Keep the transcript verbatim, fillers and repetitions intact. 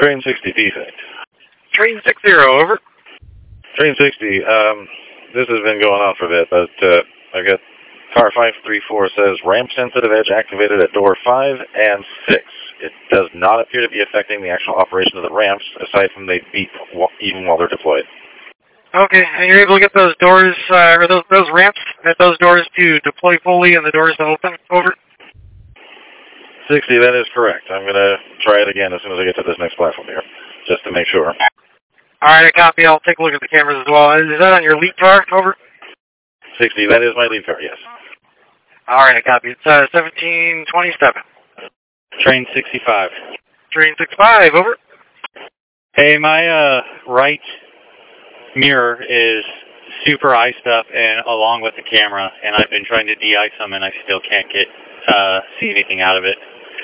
Train sixty, defect. Train sixty, over. Train sixty, um, this has been going on for a bit, but uh, I got car five three four says ramp sensitive edge activated at door five and six. It does not appear to be affecting the actual operation of the ramps, aside from they beep even while they're deployed. Okay, and you're able to get those doors, uh, or those, those ramps at those doors to deploy fully and the doors to open, over? sixty, that is correct. I'm going to try it again as soon as I get to this next platform here, just to make sure. All right, I copy. I'll take a look at the cameras as well. Is that on your lead car, over? sixty, that is my lead car, yes. All right, I copy. It's uh, seventeen twenty-seven. Train sixty-five. Train sixty-five, over. Hey, my uh, right mirror is super iced up and along with the camera, and I've been trying to de-ice them, and I still can't get uh, see anything out of it.